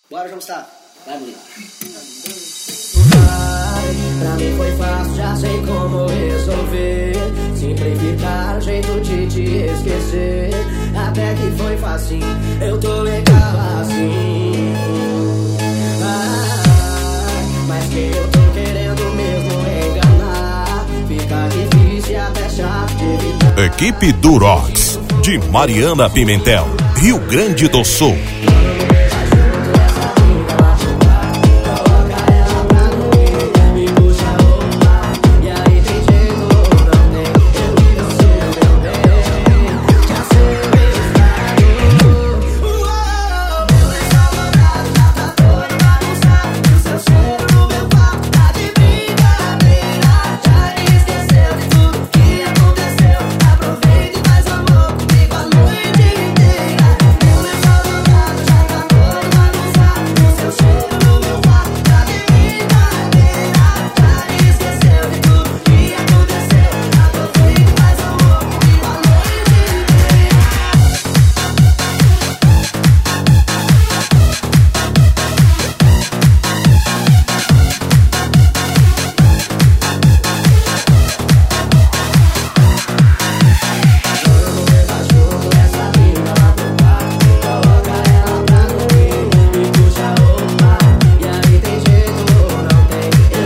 Bora, João Gustavo. Vai, bonito. Pra mim foi fácil, já sei como resolver. Simplificar o jeito de te esquecer. Até que foi fácil, eu tô legal assim. Mas que eu tô querendo mesmo enganar. Fica difícil e até chato de evitar. Equipe Durox, de Mariana Pimentel, Rio Grande do Sul.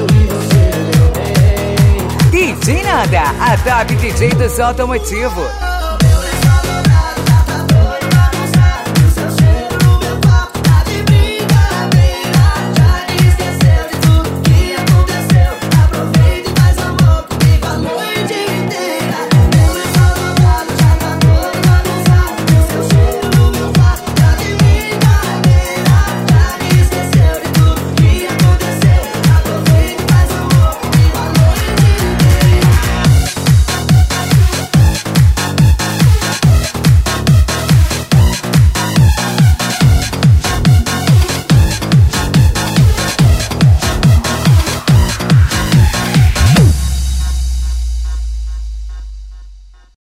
DJ Nanda, a top DJ dos automotivos.